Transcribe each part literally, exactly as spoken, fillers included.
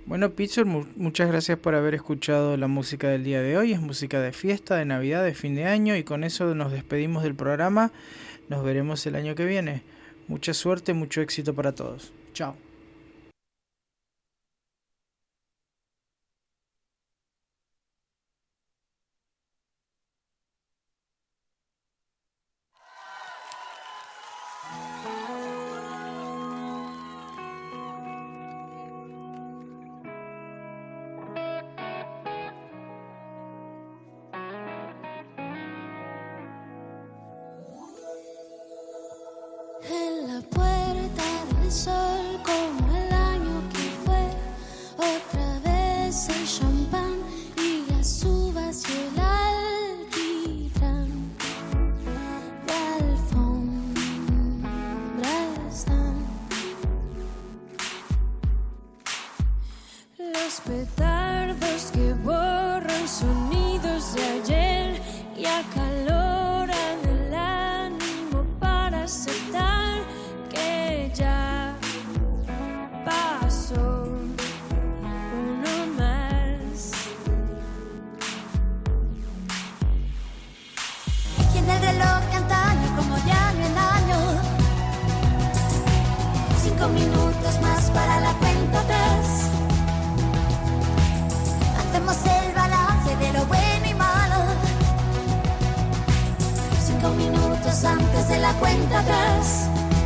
Bueno, Pizur, mu- muchas gracias por haber escuchado la música del día de hoy. Es música de fiesta, de Navidad, de fin de año y con eso nos despedimos del programa. Nos veremos el año que viene. Mucha suerte, mucho éxito para todos. Chao. En la puerta del sol, como el año que fue, otra vez el champán y las uvas y el alquitrán. De alfombra están los petardos que borran sonidos de ayer y acaloran el ánimo para aceptar que ya pasó uno más. Y en el reloj de antaño, como de año en año, cinco minutos más para la cuenta atrás. Hacemos el balance de lo bueno y malo, cinco minutos antes de la cuenta atrás.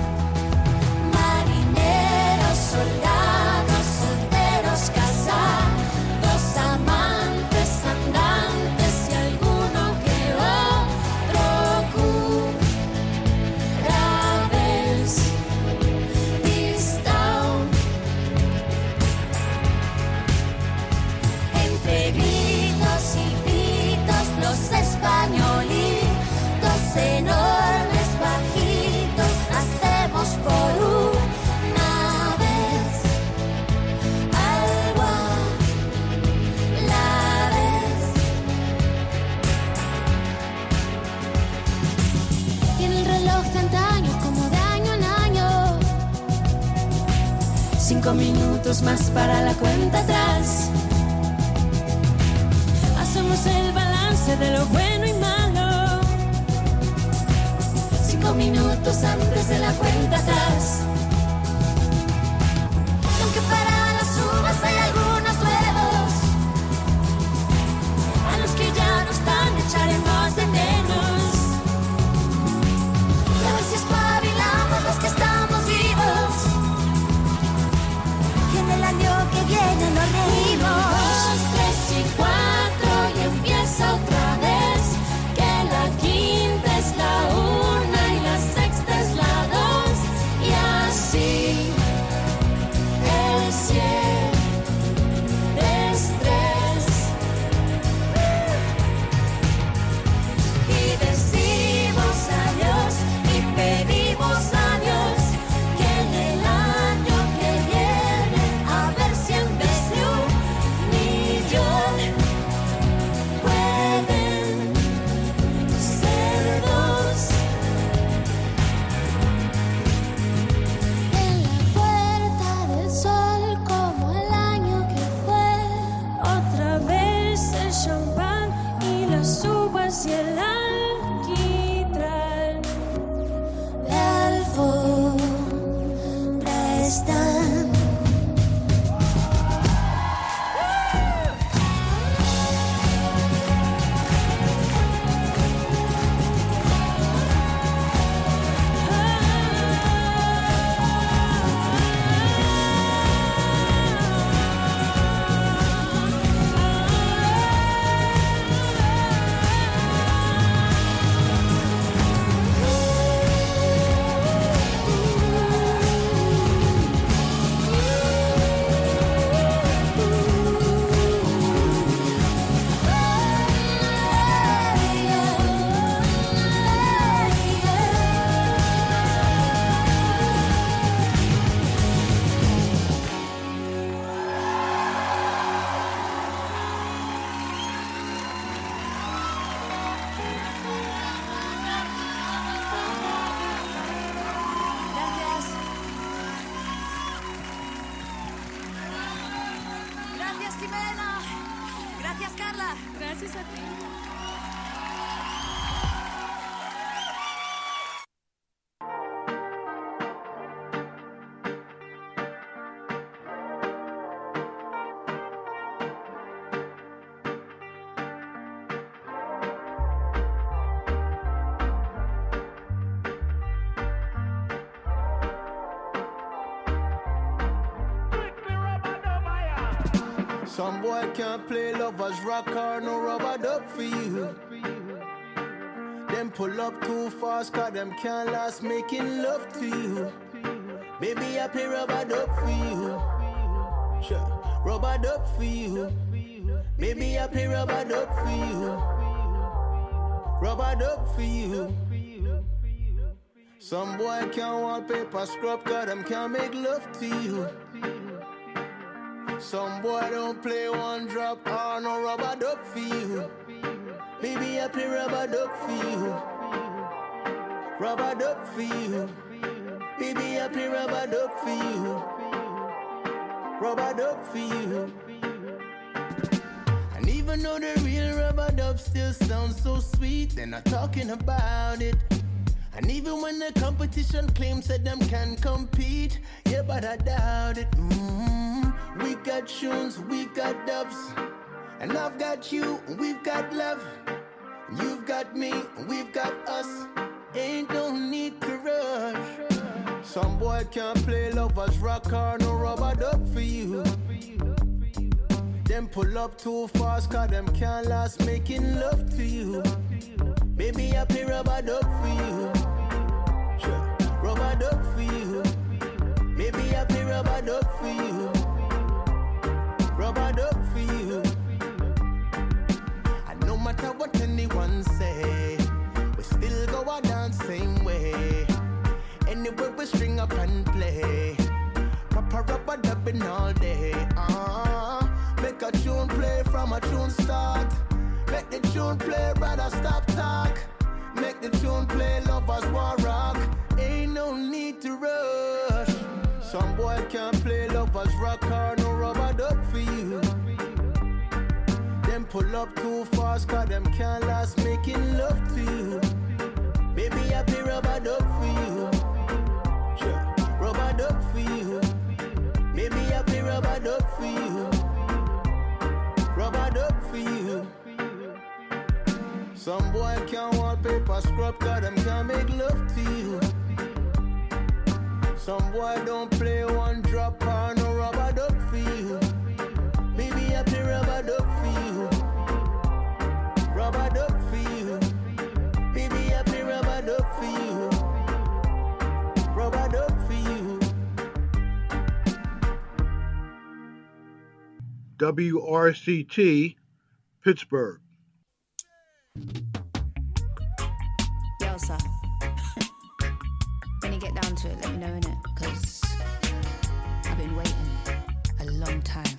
Marineros, soldados, solteros, casados, amantes, andantes y alguno que otro cura vez distao. Entre gritos y pitos, los españolitos enormes, bajitos, hacemos por una vez algo a la vez. Y en el reloj de antaño, como de año en año, Cinco minutos más para la cuenta atrás. hacemos el balance de lo bueno y malo. Cinco minutos antes de la cuenta atrás. Y aunque para las uvas hay algunos nuevos, a los que ya no están echaremos de menos. Y a ver si espabilamos los que estamos vivos, y en el año que viene nos reímos. Dos, tres y cuatro y empieza otra vez. Que la quinta es la una y la sexta es la dos. Y así el siete es tres. Y decimos adiós y pedimos a Dios que en el año que viene, a ver si en vez de un millón pueden ser dos. En la puerta del sol, como el año que fue, otra vez el champán y las uvas y el alquitrán. De alfombra están. Jimena. Gracias, Carla. Gracias a ti. Some boy can't play lovers rock or no rubber duck for you. Them pull up too fast cause them can't last making love to you. Baby, I play rubber duck for you. Sure. Rubber duck for you. Baby, I play rubber duck for you. Rubber duck for you. Some boy can't wallpaper scrub cause them can't make love to you. Some boy don't play one drop or no rubber duck for you. Baby, I play rubber duck for you. Rubber duck for you. Baby, I play rubber duck for you. Rubber duck for you. And even though the real rubber dub still sounds so sweet, they're not talking about it. And even when the competition claims that them can compete, yeah, but I doubt it. Mm-hmm. We got tunes, we got dubs, and I've got you, we've got love. You've got me, we've got us. Ain't no need to rush. Some boy can't play lovers rock or no rubber duck for you. Them pull up too fast cause them can't last making love to you. Baby, I play rubber duck for you. Sure. Rubber duck for you. Baby, I play rubber duck for you. Rubber duck for you. And no matter what anyone say, we still go a dance same way. Anywhere we string up and play, proper rubber dubbing all day. Uh, make a tune play from a tune start. Make the tune play, rather stop talk. Make the tune play, lovers war rock. Ain't no need to rush. Some boy can't play lovers rock or no rubber duck for you. Them pull up too fast cause them can't last making love to you. Baby, I play rubber duck for you. Sure. Rubber duck for you. Baby, I play rubber duck for you. Rubber duck for you. Some boy can't wallpaper scrub cause them can't make love to you. Some boy don't play one drop or no rubber duck for you. Baby, I play rubber duck for you. Rubber duck for you. Baby, I play rubber duck for you. Rubber duck for you. W R C T, Pittsburgh. Yo, sir. When you get down to it, let me know, innit? Because I've been waiting a long time.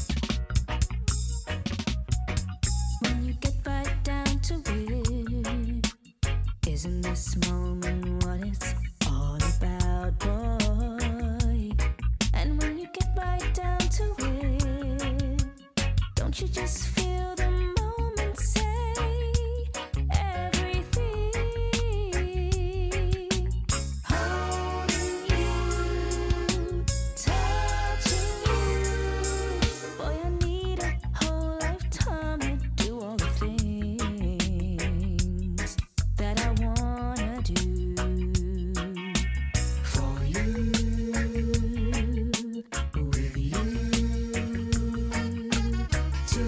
When you get right down to it, isn't this moment what it's all about, boy? And when you get right down to it, don't you just feel the moment say everything? Holding you, touching you. Boy, I need a whole lifetime to do all the things that I wanna do for you, with you, to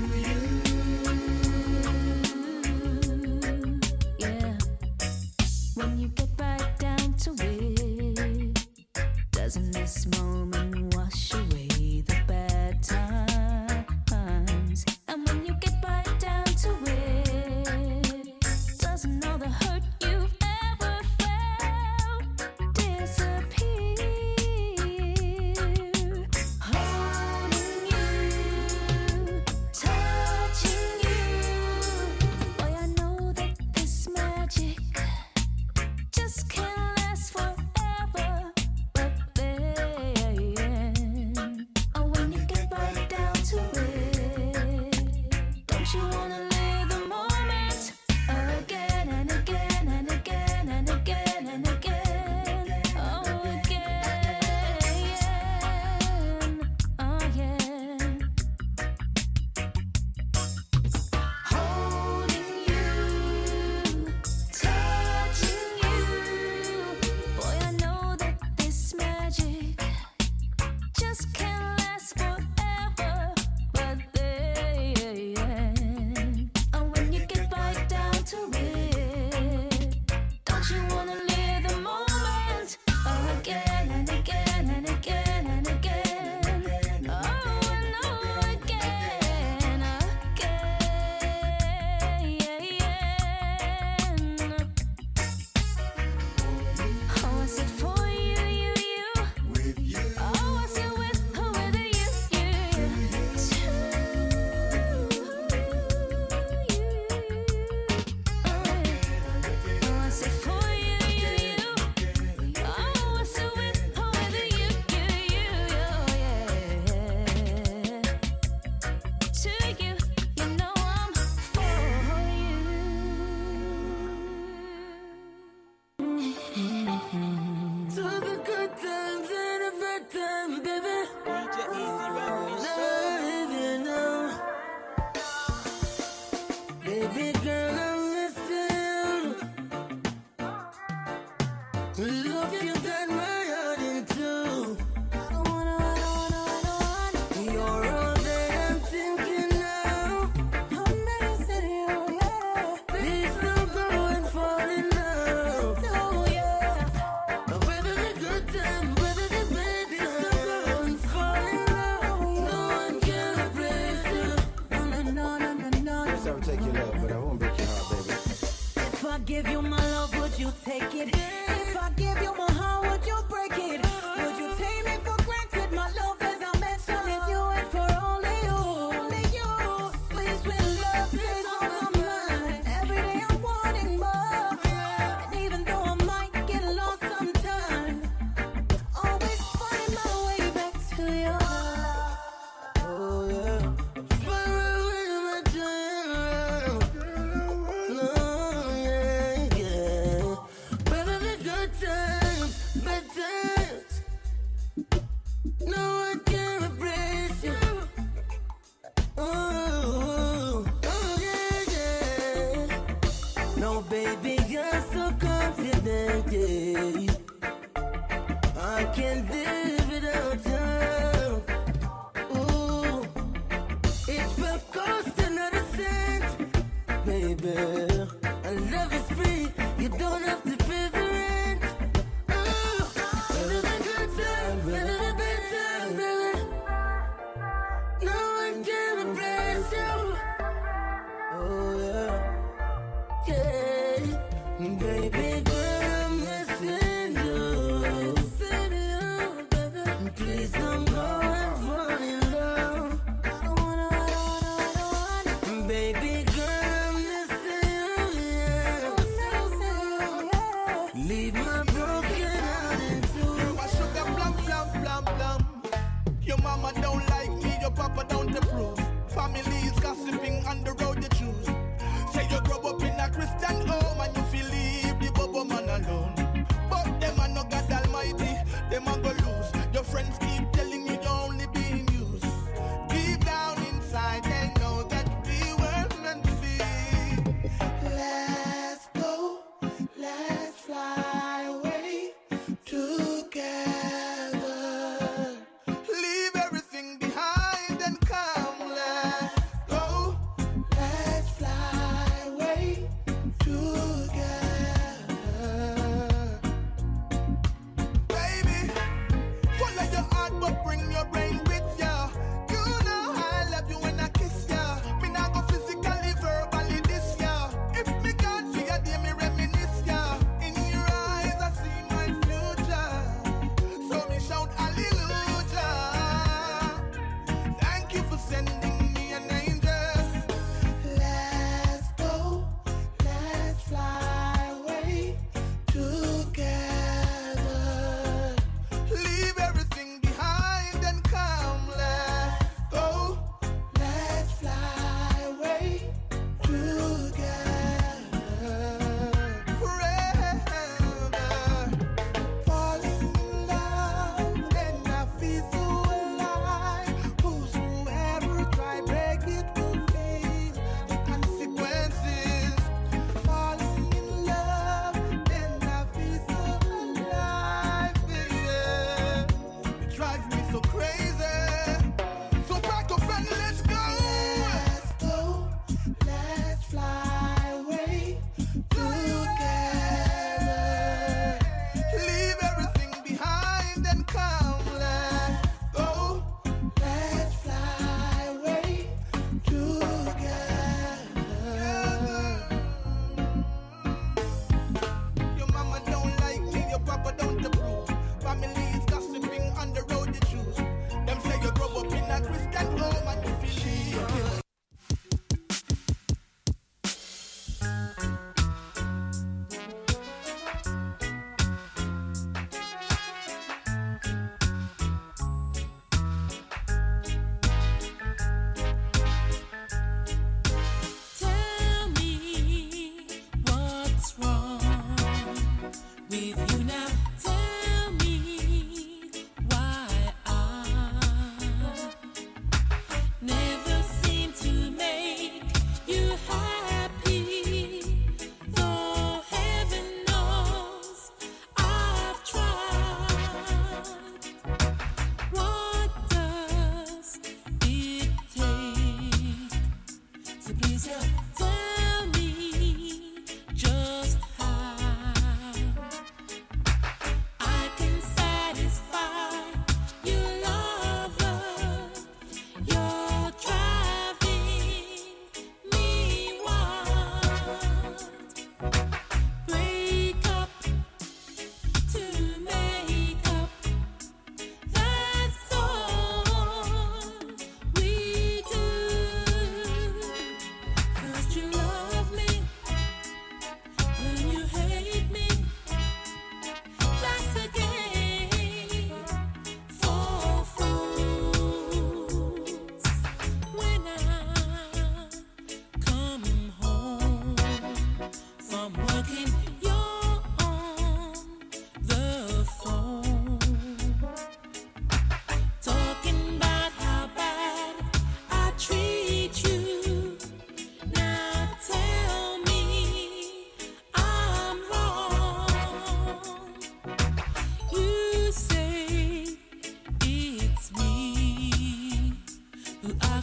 you. Yeah. When you get right down to it, doesn't this moment wash away the bad times? And when you get right down to it, doesn't all the hurt you've ever felt disappear? Holding you, touching you. Boy, I know that this magic just can't last forever, but then give you my love, would you take it? If I give you my heart, would you break it? Would you take me for granted? My love, as I mentioned, is you and for only you, only you. Sweet, sweet love is on my mind. Every day I'm wanting more. And even though I might get lost sometimes, always finding my way back to you. Oh yeah. Find my way back to you. No, yeah, yeah. Better the good times, bad times. No one can replace you. Oh, oh yeah, yeah. No, baby, you're so confident, yeah. I can't live without you. Ooh, it will cost another cent, baby. And love is free, you don't have to pay the rent. Ooh, better the good time, better the bad time, baby. No one can replace you. Oh yeah, yeah, baby girl, I'm missing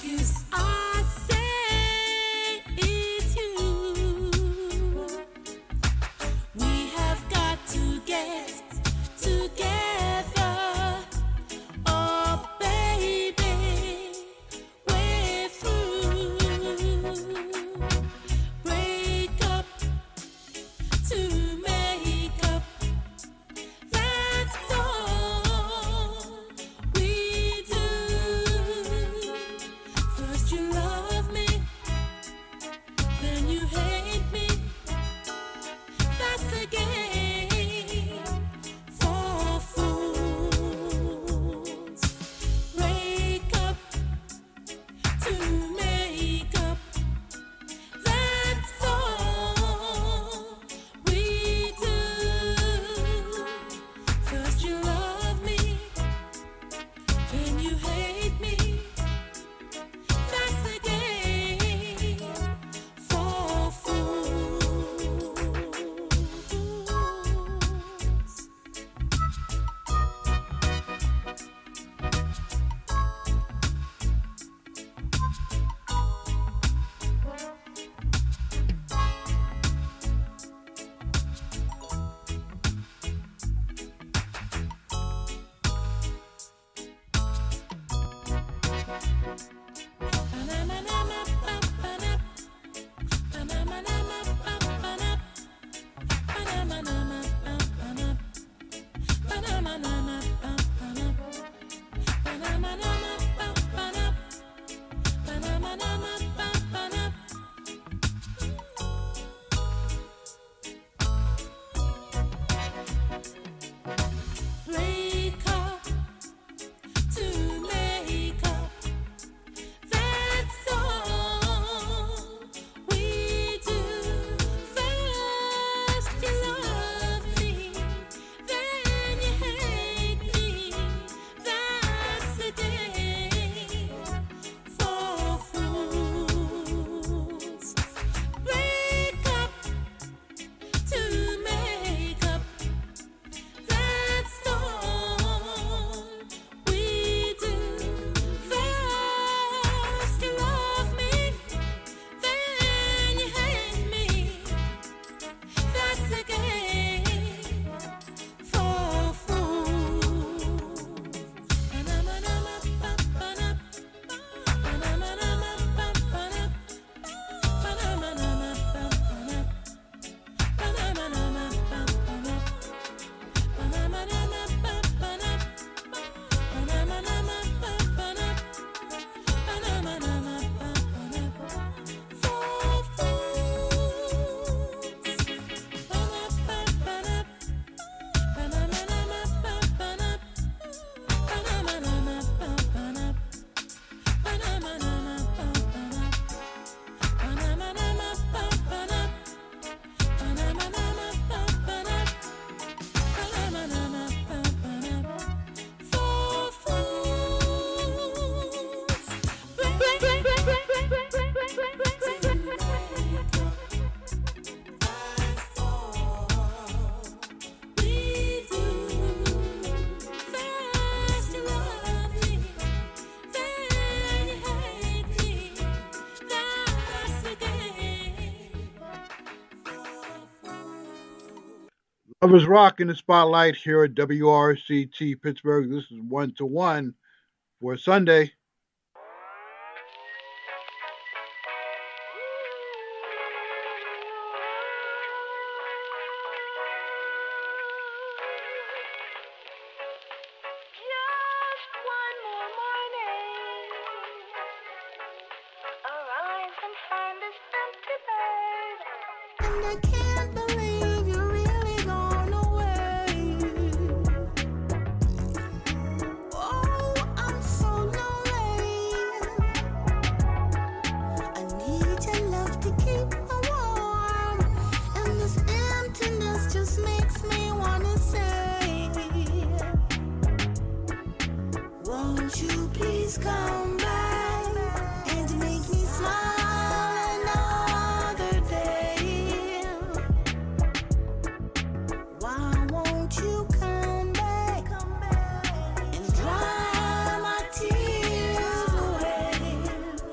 I say it's you. We have got to get together. Oh, baby, we're through. Break up to make up. That's all we do. First you love me, then you hate me. That's the game for fools. Break up to make up. That's all we do. First you love me, then you hate me. That's the game for fools. Break up to make up. That's all we do. First you love me, then you hate me. That's the game for fools. Break up to make up. That's all we do. First you love me, then you hate me. That's the game for fools. Lovers Rock in the Spotlight here at W R C T Pittsburgh. This is one to one for Sunday. Just one more morning. Arise and find this empty bed. And I can't believe you're really gone away. Oh, I'm so lonely. I need your love to keep me warm. And this emptiness just makes me wanna say, won't you please come back and make me smile another day? Why won't you come back and dry my tears away?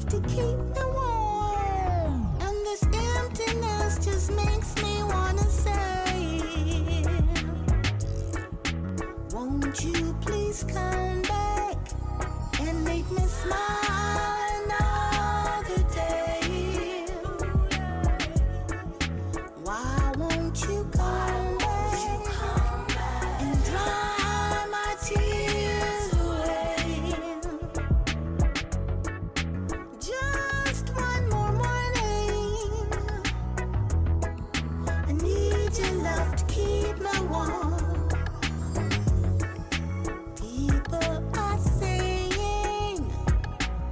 love to keep me warm. And this emptiness just makes me wanna say, won't you please come back and make me smile another day? Why won't you come back and dry my tears away? Just one more morning, I need your love to keep me warm. People are saying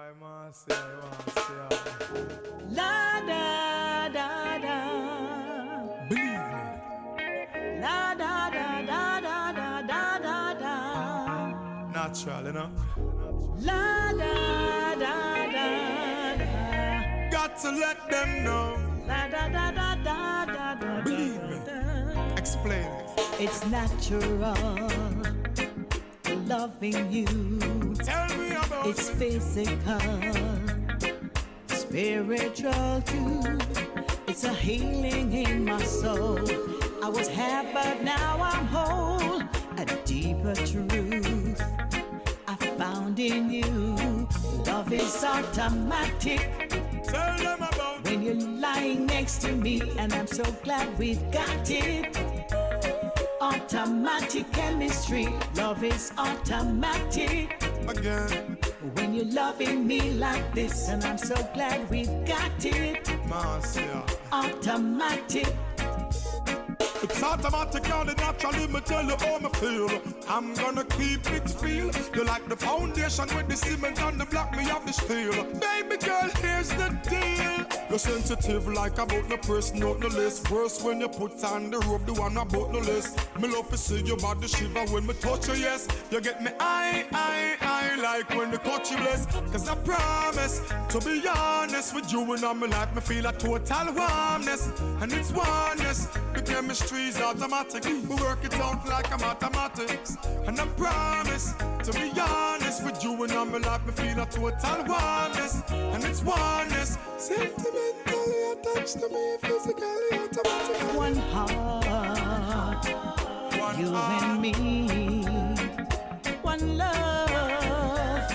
La da da da. Believe me. La da da da da da da da da. Natural, you know. La da da da da. Got to let them know. La da da da da da da. Believe me. Explain it. It's natural loving you. Tell me about It's it. physical, spiritual too. It's a healing in my soul. I was half, but now I'm whole. A deeper truth I found in you. Love is automatic Tell them about it. when you're lying next to me, and I'm so glad we've got it. Automatic chemistry, love is automatic Again. when you're loving me like this, and I'm so glad we've got it. Marcia. Automatic. It's automatic and it naturally me tell you how me feel. I'm gonna keep it real. You like the foundation with the cement and the block, me have the steel. Baby girl, here's the deal. You're sensitive like about the person out the list. Worse when you put on the rope, the one about the list. Me love to see your body shiver when me touch you, yes. You get me I, I, I like when the touch you bless. Cause I promise to be honest with you and all my life, me feel a total warmness. And it's oneness. The chemistry's automatic. We work it out like a mathematics. And I promise to be honest with you and all my life, me feel a total warmness. And it's oneness. Sentimentally attached to me, physically automatic. One heart, One you heart. and me. One love,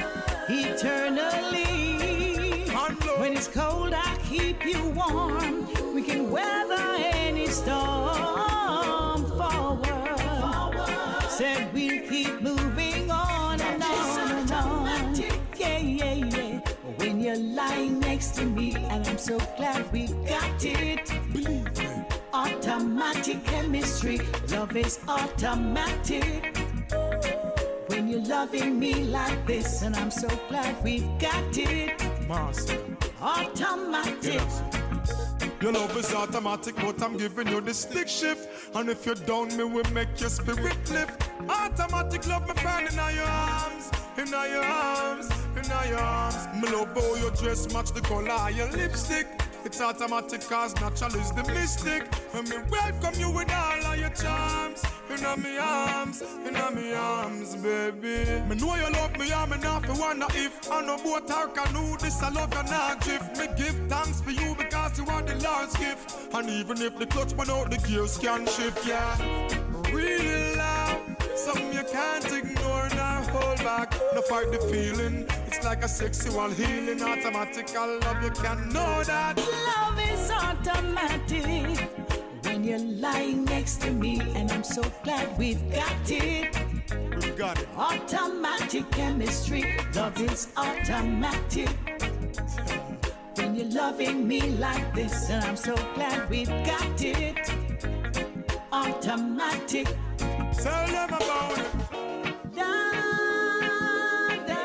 eternally. One love. When it's cold, I keep you warm. We can weather any storm. Forward, said we'll keep moving on and on and on. Yeah, yeah, yeah. When you're lying next to me, and I'm so glad we got it. Believe me. Automatic chemistry, love is automatic. When you're loving me like this, and I'm so glad we've got it. Marcia. Automatic. Yes. Your love is automatic, but I'm giving you the stick shift. And if you're down, me will make your spirit lift. Automatic love, me friend, in your arms, in your arms, in your arms. Me love how your dress match the color of your lipstick. It's automatic cause natural is the mystic. And me welcome you with all of your charms. In my arms, in my arms, baby. Me know you love me and me not fi wonder if I no boat or canoe, this I love you not drift. Me give thanks for you because you are the Lord's gift. And even if the clutch went out, the gears can shift, yeah. Real love, something you can't ignore nor hold back. No fight the feeling, it's like a sexual healing. Automatic, I love you can know that. Love is automatic. When you're lying next to me, and I'm so glad we've got it. We've got it. Automatic chemistry, love is automatic. When you're loving me like this, and I'm so glad we've got it. Automatic. Tell them about it. Da, da.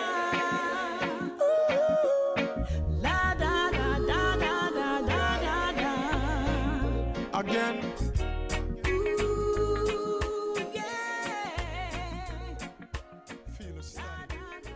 Ooh. La, da, da, da, da, da, da, da, da. Again. Ooh, yeah. Feel a style.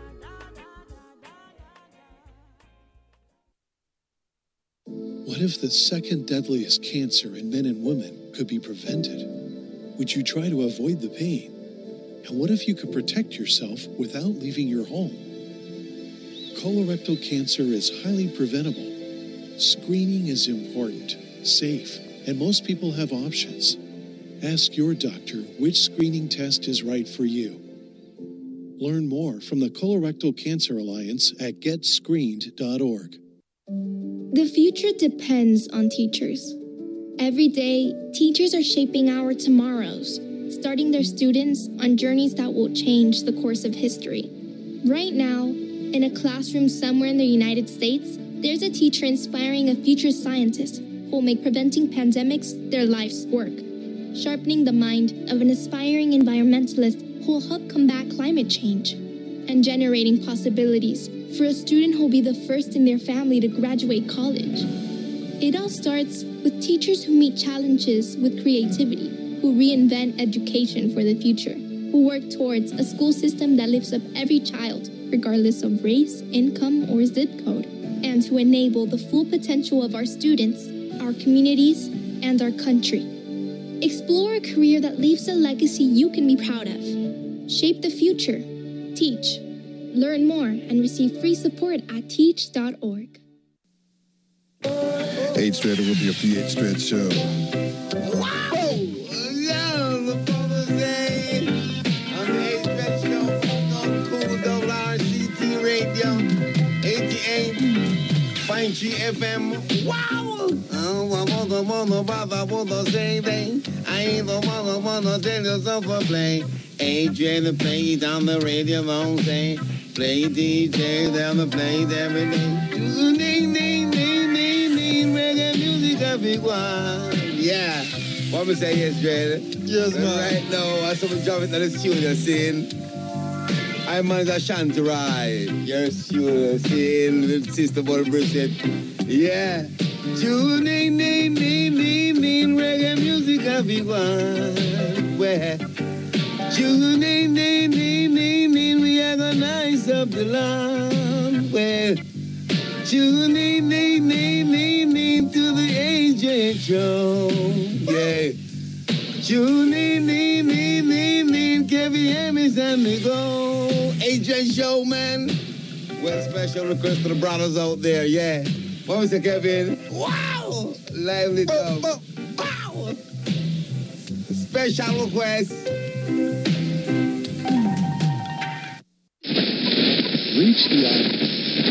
What if the second deadliest cancer in men and women could be prevented? Would you try to avoid the pain? And what if you could protect yourself without leaving your home? Colorectal cancer is highly preventable. Screening is important, safe, and most people have options. Ask your doctor which screening test is right for you. Learn more from the Colorectal Cancer Alliance at get screened dot org. The future depends on teachers. Every day, teachers are shaping our tomorrows, starting their students on journeys that will change the course of history. Right now, in a classroom somewhere in the United States, there's a teacher inspiring a future scientist who will make preventing pandemics their life's work, sharpening the mind of an aspiring environmentalist who will help combat climate change, and generating possibilities for a student who'll be the first in their family to graduate college. It all starts with teachers who meet challenges with creativity, who reinvent education for the future, who work towards a school system that lifts up every child, regardless of race, income, or zip code, and to enable the full potential of our students, our communities, and our country. Explore a career that leaves a legacy you can be proud of. Shape the future. Teach. Learn more and receive free support at teach dot org. H Shredder with your P H Shred Show. Wow! Love the Father's Day. On the H Shred Show on Cool W R C T Radio. eighty-eight point three F M. Wow! I wanna, wanna, wanna, wanna say they. I ain't the wanna, wanna tell you something play. A J to play it on the radio all day. Play D J down the play every day. Ding, ding, ding, ding, ding, reggae music everyone. Yeah. What we say yes, Dre? Yes, man. Right now, I saw me jumping to the studio scene. I'm on the Shanty ride. Your studio scene with Sister Boy Bridget. Yeah. Tuning, ding, ding, ding, ding, reggae music everyone. Where? Tuning, ding, ding, ding, ding, we agonize up the land. Well, tuning, ding, ding, ding, ding, to the A J show. Yeah. Tuning, ding, ding, ding, ding, Kevin Emmys and me go. A J show, man. Well, special request to the brothers out there, yeah. What was it, Kevin? Wow! Lively dub. Oh, oh, wow! Special request. Reach the island.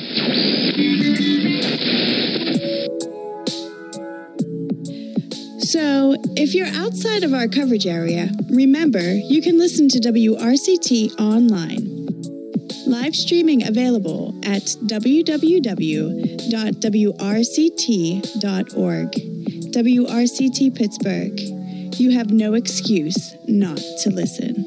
So, if you're outside of our coverage area, remember you can listen to W R C T online. Live streaming available at w w w dot w r c t dot org. W R C T Pittsburgh. You have no excuse not to listen.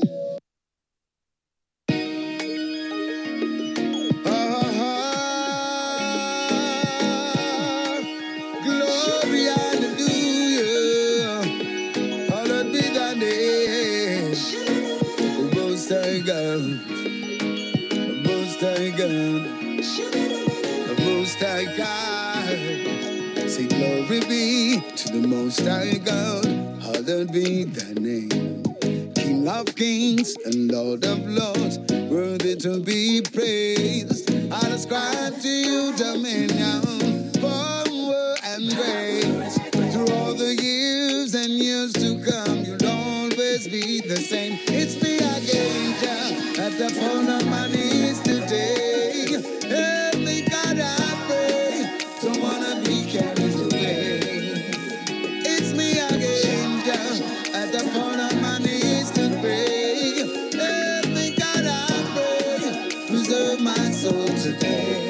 Say glory be to the Most High God, hallowed be thy name. King of kings and Lord of lords, worthy to be praised. I ascribe to you dominion, power and grace. Through all the years and years to come, you'll always be the same. It's me again, Jah, at the phone of my knees today. Help me, God, I pray. Don't wanna be carried away. It's me again, Jah, at the phone of my knees to pray. Help me, God, I pray. Preserve my soul today.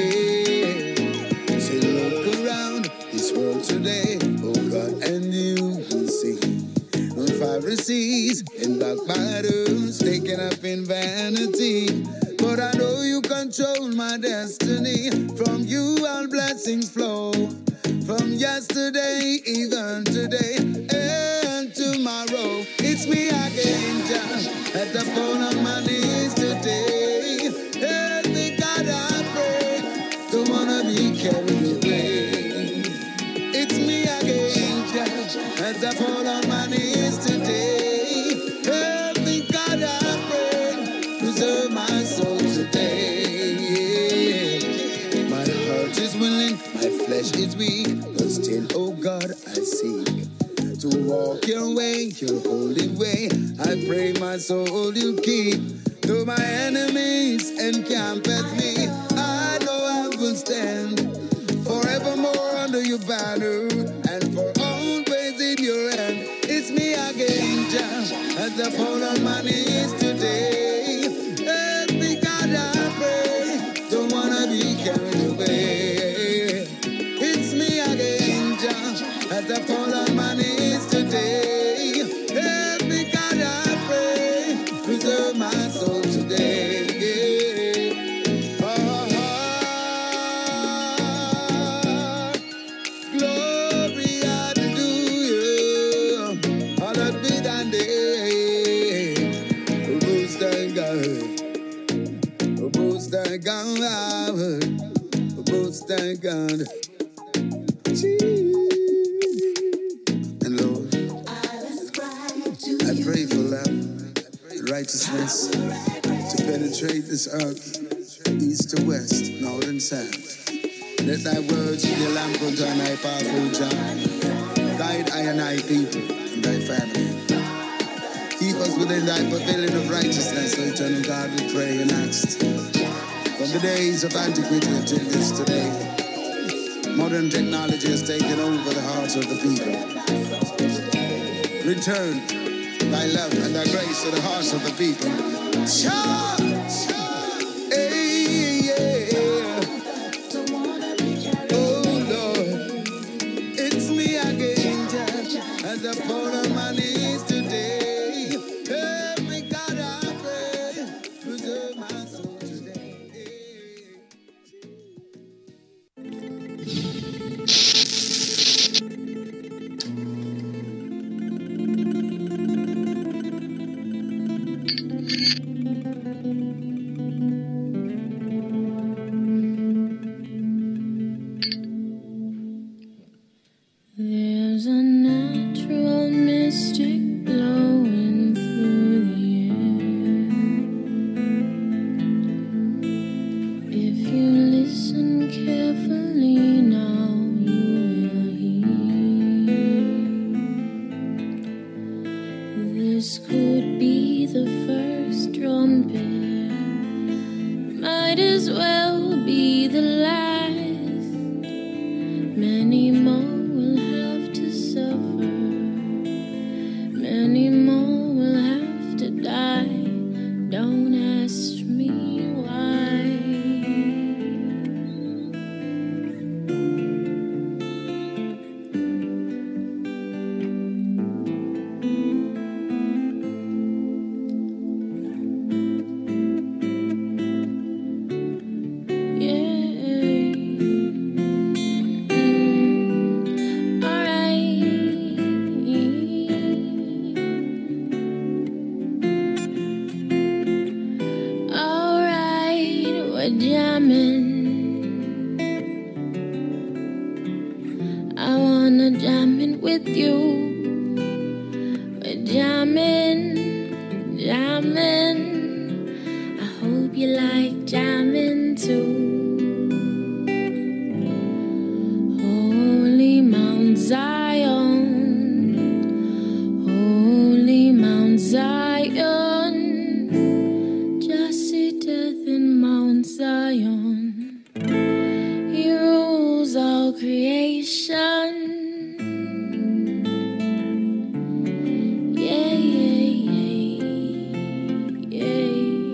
Say, look around this world today, oh God, and you will see Pharisees and backbiters taken up in vanity. But I know you control my destiny. From you all blessings flow. From yesterday, even today, and tomorrow. It's me again, Jah, at the phone of my knees today. Help me, God, I pray. Don't wanna be carried away. It's me again, Jah, at the phone of my knees today. Help me, God, I pray. Preserve my soul today. My heart is willing, my flesh is weak, but still, oh God, I seek to walk your way, your holy way. I pray my soul you keep. Though my enemies encamp at me, I know I will stand forevermore under your banner and for always in your hand. It's me again, Jah, at the phone on my knees today. Help me, God, I pray. Don't wanna be carried away. It's me again, Jah, at the phone on my knees today. Help me, God, I pray. Preserve my soul today. Oh, oh, oh. Most High God, Most High God. And Lord, I pray for love and righteousness to penetrate this earth, east to west, north and south. Let thy words be a lamp unto thy path, O John. Guide I and thy people and thy family. Keep us within thy pavilion of righteousness, O eternal God, we pray and ask. From the days of antiquity until this today, modern technology has taken over the hearts of the people. Return thy love and thy grace to the hearts of the people. Charge! Hey, yeah. Oh, Lord, it's me again, Judge, as I fall on my knees today. Help me, God, I pray, preserve my soul today. There's a natural mystic blowing through the air. If you listen carefully now, you will hear. This could be the first trumpet, might as well be the last. Many more will have to suffer, many more will have to die. Don't ask me why. I wanna jam in with you. We're jamming, jamming. I hope you like jamming too. Holy Mount Zion, holy Mount Zion, just sitteth in Mount Zion. He rules all creation. Yeah, yeah, yeah, yeah.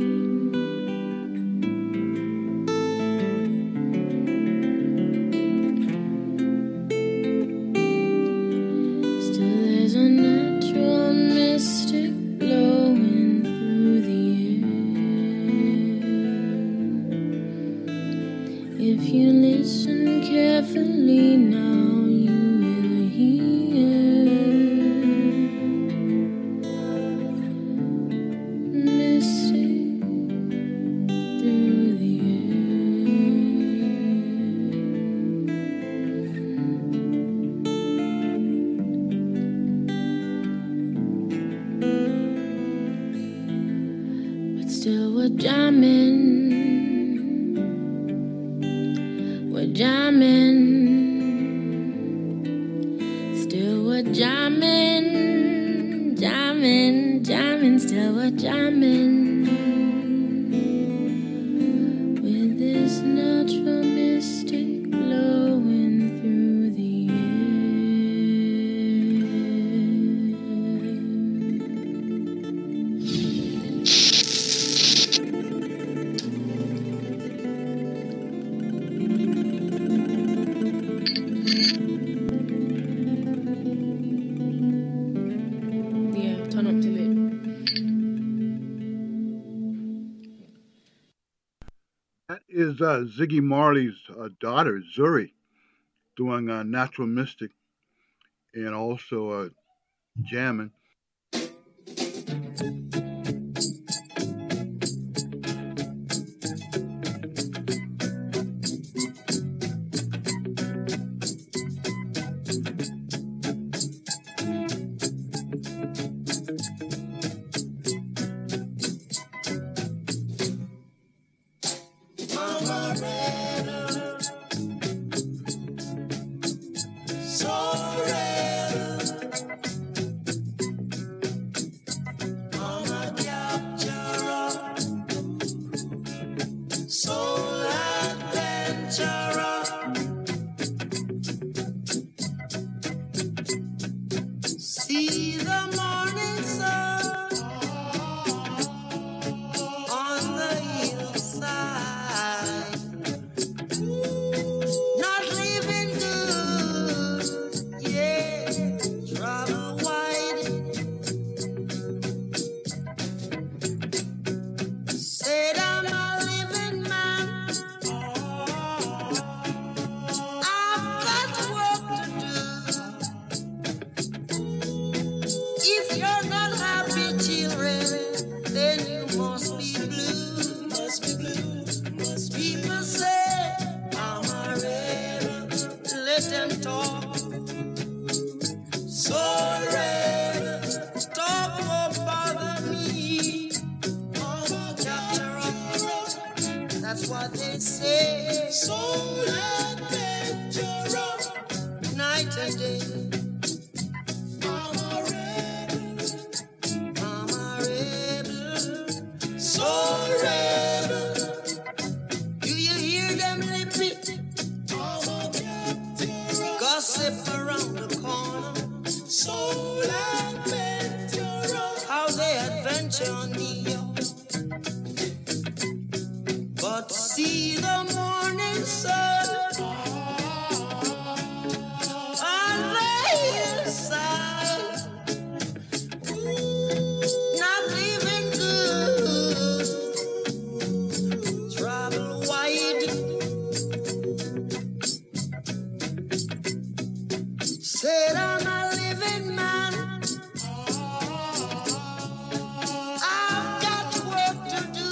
Still there's a natural mystic blowing through the air. If you listen carefully now, you will hear. Mystic through the air. But still we're jamming. We're jamming. Still we're jamming. Jamming, jamming. Still we're jamming. With this natural mystic blowing through the yeah, turn up till it. That is uh, Ziggy Marley's uh, daughter, Zuri, doing uh, Natural Mystic and also uh, jamming. I'm a rebel. So rebel. I'm a capturer. Soul adventurer. See the morning sun on the hillside. Not living good, yeah, travel wide. Said I'm a living man. I've got work to do. If you're not happy, children, then you must be blue. Must be blue. Must be People say I'm a rebel. Let them talk. So rebel, talk won't bother me. I'm a capturer. That's what they say. Soul adventurer. Night and day. I'm a rebel. I'm a rebel. Soul rebel. Do you hear them lippy? I'm a capturer. Gossip around the corner. Soul adventurer. How they adventure on me, yo. But see the morning sun on the hillside. Not living good. Travel wide. Said I'm a living man. I've got work to do.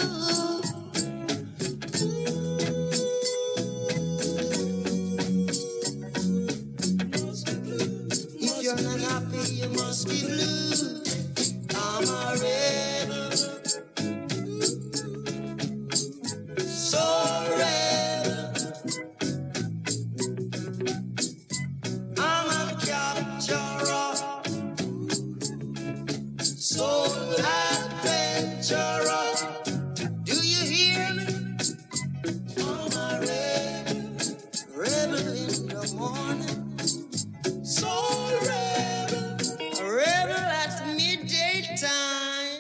If you're not happy, you must be blue. I'm a rebel. So rebel. I'm a capturer. Soul adventurer. Do you hear me? I'm a rebel. Rebel in the morning. Soul rebel. A rebel at midday time.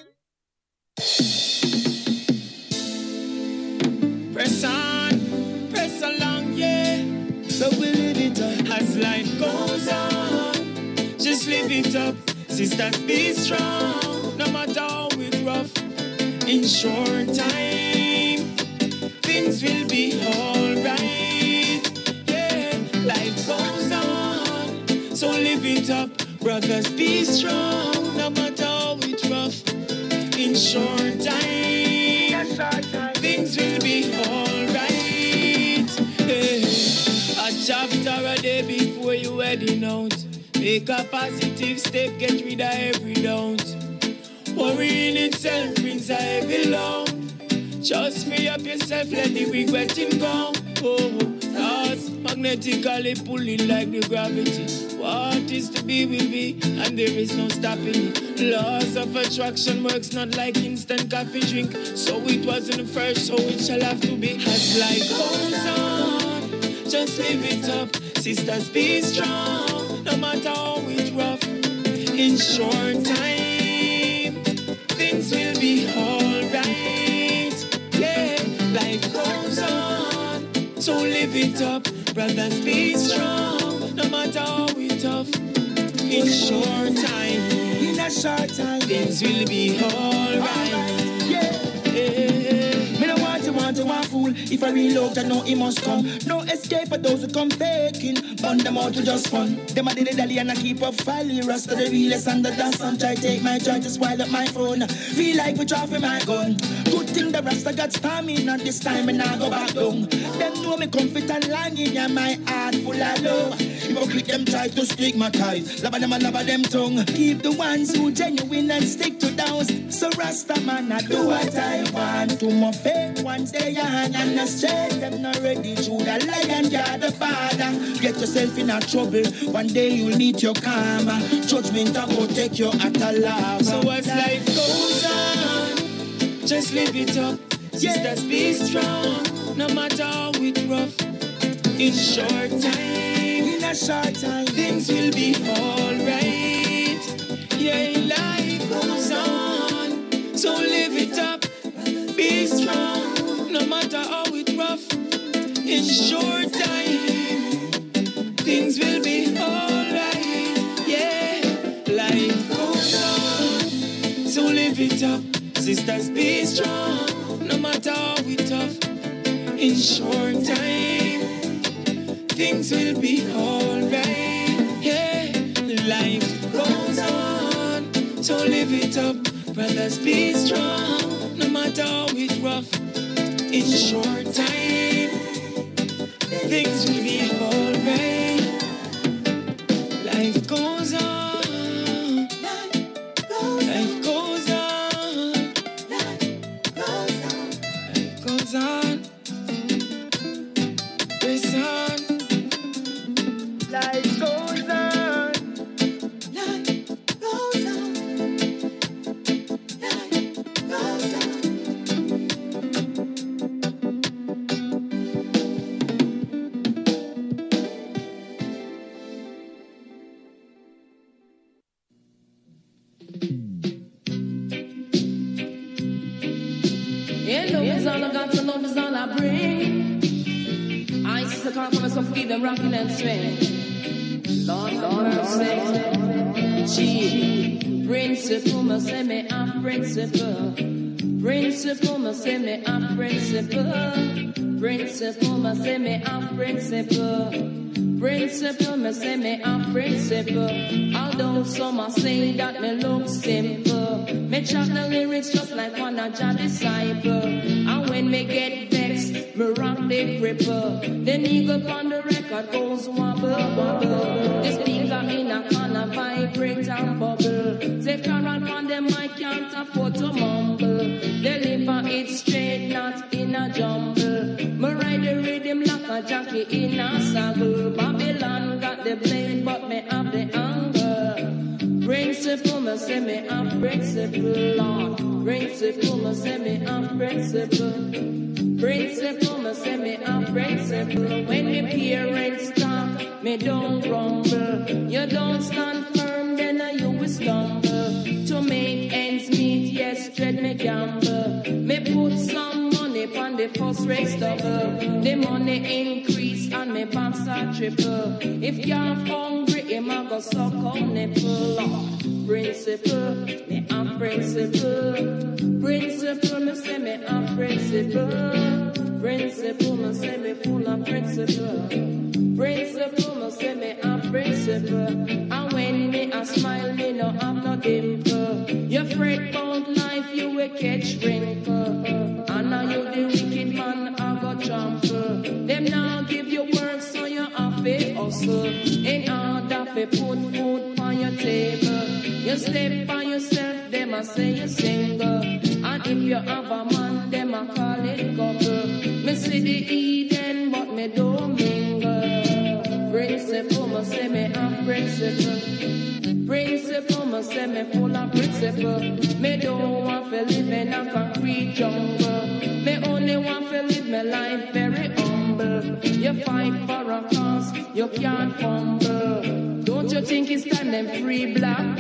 Press on, press along, yeah. So we live it up as life goes on. Just live it up, sisters, be strong. No matter how it's rough, in short time, things will be alright. Yeah, life goes on. So live it up, brothers, be strong. No matter how it's rough, in short time, things will be alright. Yeah. A chapter a day before you heading out. Make a positive step, get rid of every doubt. Worrying itself brings a heavy load. Just free up yourself, let the regretting go. Oh, thoughts magnetically pulling like the gravity. What is to be will be, and there is no stopping it. Laws of attraction works not like instant coffee drink. So it wasn't the first, so it shall have to be. As life goes on, just live it up. Sisters, be strong, no matter how it's rough. In short time, things will be alright. Yeah, life goes on, so live it up. Brothers, be strong, no matter how it's tough. In short time, in a short time, things will be alright. Yeah, yeah. Me no want to want to want fool. If I real love, I know it must come. No escape for those who come faking. Burn them out to just fun. Them a dilly dally and I keep up folly. Rust of the realest and the dust. Some try take my joy to spoil up my phone. Feel like we drop in my gun. Good thing the Rasta got stamina. This time and I go back down. Them know me comfort and longing. And my heart full of love. Hypocrite them try to stigmatize. Love them and love them tongue. Keep the ones who genuine and stick to those. So Rasta man, I do what I want. To my fake ones, they on and the straight. Them not ready to the lion, God the father. Get yourself in a trouble. One day you'll meet your karma. Judgment will take you at a lava. So as life goes on, just live it up. Sisters, be strong. No matter how it rough. In short time, in a short time, things will be alright. Yeah, life goes on. So live it up. Be strong. No matter how it rough. In short time, things will be alright. Yeah, life goes on. So live it up. Sisters, be strong. No matter how it tough. In short time, things will be alright. Yeah, life goes on. So live it up. Brothers, be strong. No matter how it rough. In short time, things will be alright. Life goes on. Life goes on. Life goes on. Press on. Life goes on. Life goes on. Life goes on. And love is all I got, so love is all I bring. I used to come from a soft feed them rocking and swing. Lord, Lord, mercy. Gee, principle, must say me a principle. Principle, must say me a principle. Principle, must say me a principle. Principle, me say me a principle. Although some are saying that me look simple, me chat the lyrics just like one of your disciple. And when me get vexed, me rock the cripple. The eagle on the record goes wobble, wobble. The speaker in a corner vibrate and bubble. Say carrot on the mic can't afford to mumble. Deliver it straight, not in a jumble. Me ride the rhythm like a jockey in a saddle. Babylon got the blade, but me have the anger. Principle, me say me a principle, Lord. Principle, me say me a principle. Principle, me say me a principle. When me parents talk, me don't grumble. You don't stand firm, then you will stumble. To make ends meet, yes, dread me gamble. Me put some money on the first race double. The money increase and me backs are triple. If you're hungry, him a go suck on nipple. Principle, me a principle. Principle, me say me a principle. Principle, me say me full of principle. Principle, me say me a principle. And when me a smile, me no have no dimple. You fret about life, you will catch wrinkle. And now you the wicked man, I go trample. Them now give you work, so you have to hustle. In order to put food on your table. You step by yourself, them a say you single. And if you have a man, them a call it couple. Me see the Eden, but me don't mingle. Principle, me say me a principle. Principle, me say me full of principle. Me don't want to live in a concrete jungle. Me only want to live my life very humble. You fight for a cause, you can't fumble. Don't you think it's time them free black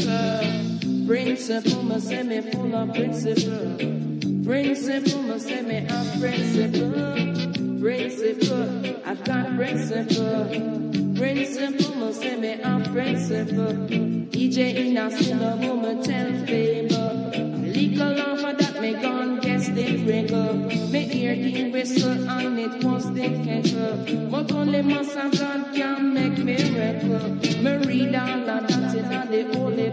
people? Principle, me say me full of principle. Principle, me say me a principle. Principle, I've got principle. Principle, me say me a principle. E J in a sinner woman tell favor. Legal law for that me gone guess the wrinkle. Me hear the whistle and it was the kettle. But only Master God can make miracle. Me read all of that in the Holy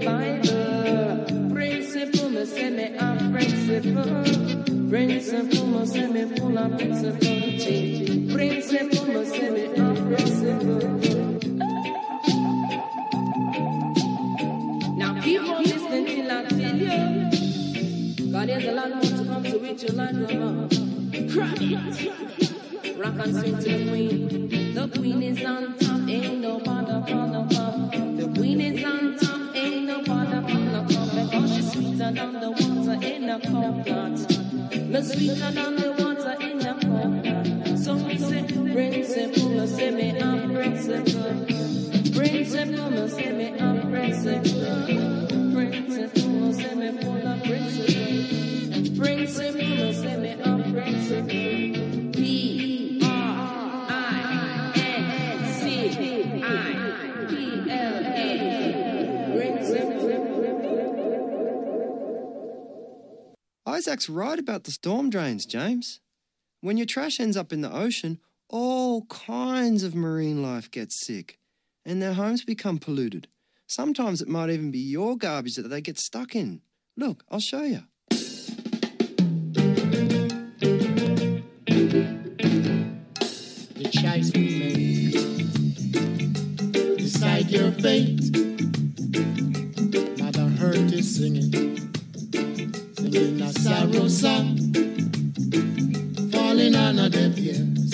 Bible. Principle, me say me a principle. Principle, me say me full of principle. Principle, me say me a principle. rock and swing to the queen. The queen is on top, ain't no bother from the pop. The queen is on top, ain't no bother from the pop. Because she's sweeter than the water in the coconut. No sweeter than the water in the coconut. So we say, principle, say me I'm principle. Principle, say me I'm principle. Principle, say me full of principle. Principle, say me I'm principle. P R I N C I P L E. Principle. Isaac's right about the storm drains, James. When your trash ends up in the ocean, all kinds of marine life gets sick and their homes become polluted. Sometimes it might even be your garbage that they get stuck in. Look, I'll show you. The choice we make, decide your fate. Mother Earth is singing, singing a sorrow song, falling on a deaf ears.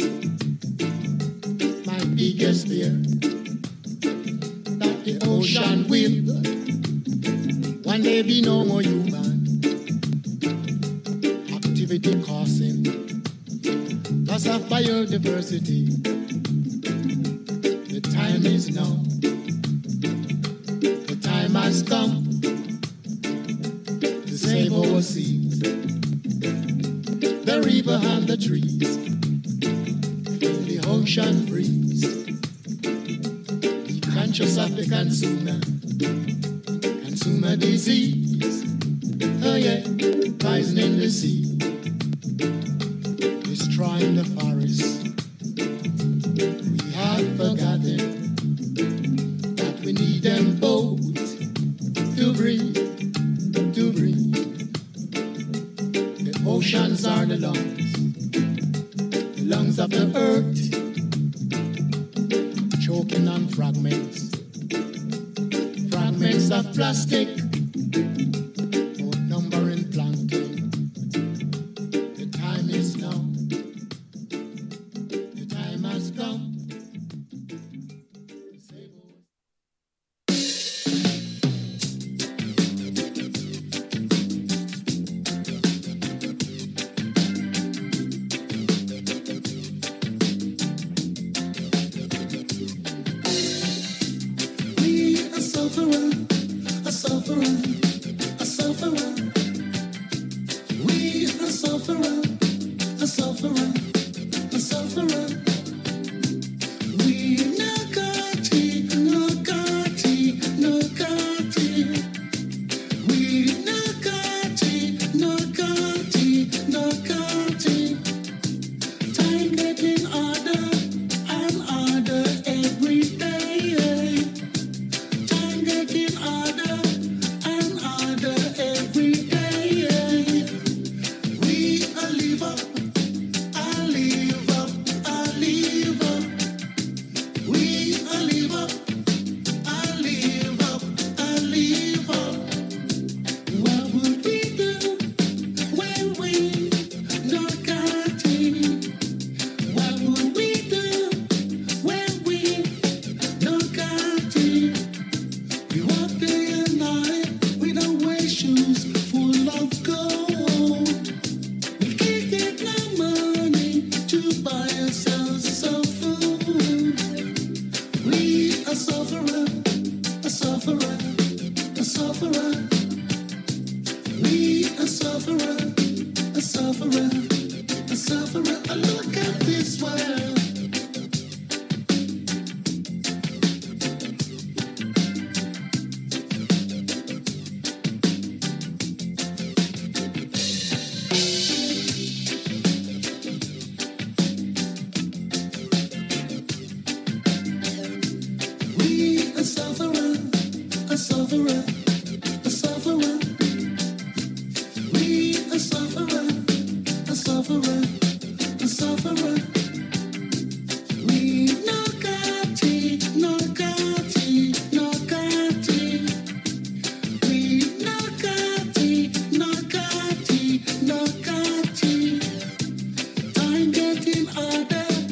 My biggest fear, that the ocean will one day be no more human activity causing loss of biodiversity. The time is now. The time has come to save our seas, the river and the trees, feel the ocean breeze. Be conscious of the consumer, consumer disease. Oh yeah, poisoning the sea, destroying the forest. We have forgotten that we need them both to breathe, to breathe. The oceans are the lungs, the lungs of the earth, choking on fragments, fragments of plastic, outnumbering plankton. The time is now. The time has come. We a sufferer, a sufferer, a sufferer. We a sufferer, a sufferer, a sufferer. We no kati, no kati, no kati. We no kati, no kati, no kati. Time getting harder and harder every day. Time getting harder and harder every day. We a live up, I live up, I live up. We a live up, I live up, I live up. What would we do when we not got it? What would we do when we not got it? We walk day and night with our white shoes full of gold. We can't get no money to buy ourselves some food. We a sufferer, a sufferer, a sufferer. We a sufferer, a sufferer, a sufferer. Look at this world. We a sufferer, a sufferer, a sufferer. We a sufferer, a sufferer, a sufferer. We no got it, no got it, no got it. We no got it, no got it, no got it. Time getting harder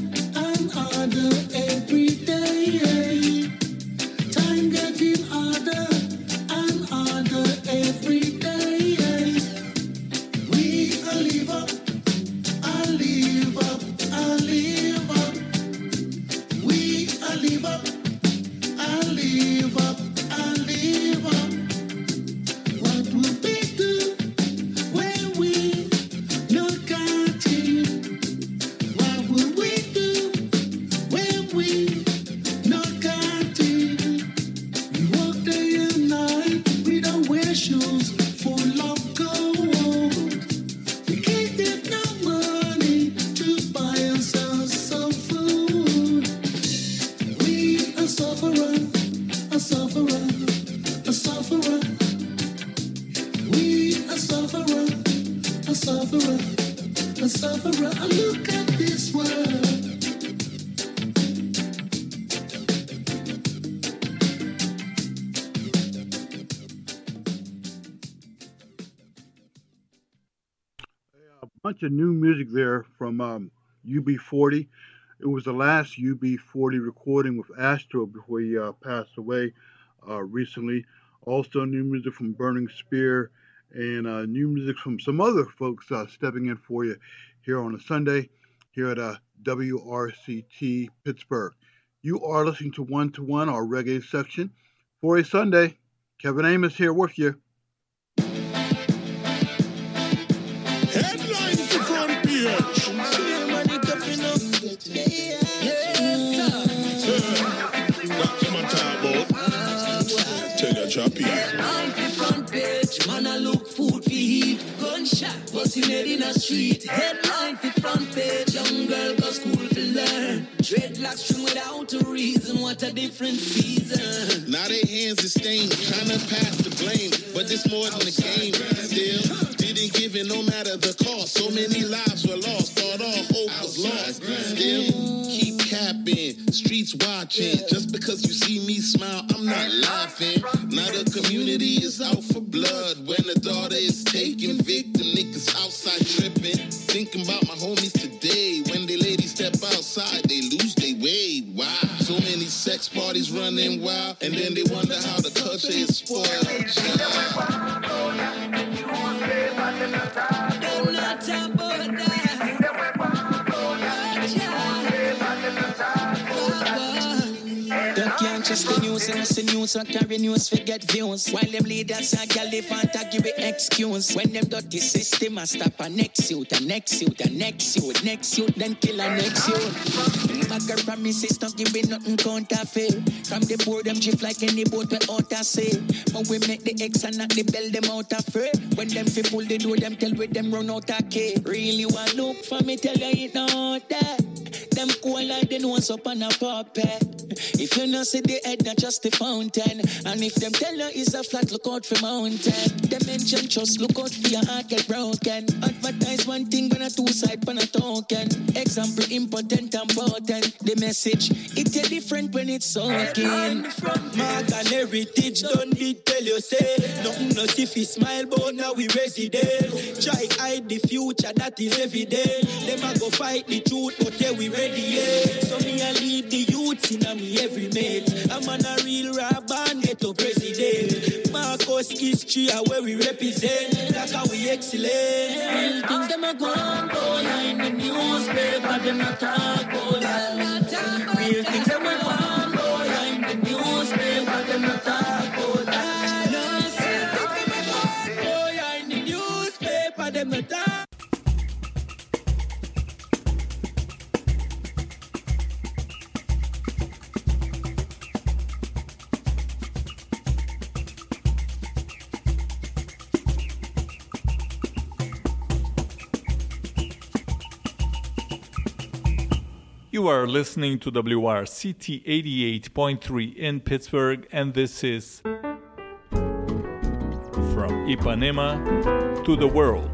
bunch of new music there from um, U B forty. It was the last U B forty recording with Astro before he uh, passed away uh, recently. Also new music from Burning Spear and uh, new music from some other folks uh, stepping in for you here on a Sunday here at uh, W R C T Pittsburgh. You are listening to One to One, our reggae section, for a Sunday. Kevin Amos here with you. Headline to front page. That's my talk about. Tell your choppy. Headline to front page. Man, I look food for heat. Gunshot, busting head in a street. Headline to front page. Young girl go school to learn. Dreadlocks string without a reason. What a different season. Now their hands are stained, trying to pass the blame. But it's more than a game. Still, didn't give it no matter the cost. So many lives were lost. Thought all hope was lost. Still, keep capping. Streets watching. Just because you see me smile, I'm not laughing. Now the community is out for blood. When the daughter is taken victim, niggas outside tripping. Thinking about my homies today. When they ladies step outside, they lose their way. Wow. So many sex parties running wild. And then they wonder how the culture is spoiled. Just the news and it's the news and carry news forget views. While them leaders and gal they want to give it excuse. When them dirty system a stop a next youth, a next youth, a next youth, next youth, then kill a next youth. Backer promises don't give it nothing counterfeit. From the board them drift like any boat without a sail. But we make the X and not the bell them out of free. When them fi pull the door them tell with them run out a key. Really want look for me tell you it not that. Them cool like the nose up on a puppet. If you not see the head, not just the fountain. And if them tell you it's a flat, look out for mountain. Them mention trust, look out for your heart get broken. Advertise one thing, but a two side on a token. Example important and potent. The message, it's a different when it's soaking. Mark and heritage, don't need tell you say. Nothing not if he smile, but now we resident. Try hide the future, that is evident. Them a go fight the truth, but yeah, we ready, yeah. So me a lead the youths in a me every mate. I'm on a real rap and get to president. Marcos history are where we represent. Like how we excellent. Real things them a go on, go in the newspaper, them a talk, go on. Real things them a go on, go in the newspaper, them a talk, go on. Go in the newspaper, them a talk. You are listening to W R C T eighty-eight point three in Pittsburgh, and this is From Ipanema to the World.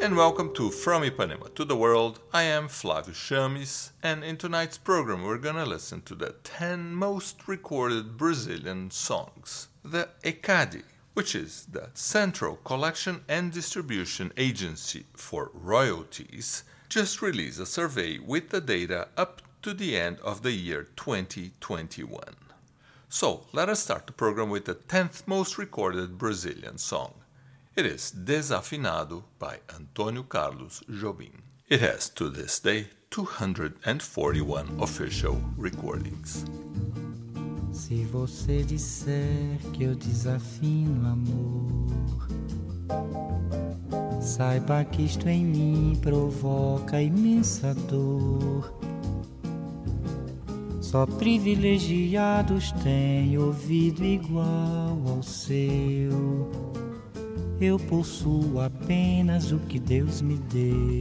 and welcome to From Ipanema to the World. I am Flávio Chames, and in tonight's program we're gonna listen to the ten most recorded Brazilian songs. The ECADI, which is the Central Collection and Distribution Agency for Royalties, just released a survey with the data up to the end of the year twenty twenty-one. So, let us start the program with the tenth most recorded Brazilian song. It is Desafinado by Antônio Carlos Jobim. It has, to this day, two hundred forty-one official recordings. Se você disser que eu desafino amor, saiba que isto em mim provoca imensa dor. Só privilegiados têm ouvido igual ao seu. Eu possuo apenas o que Deus me deu.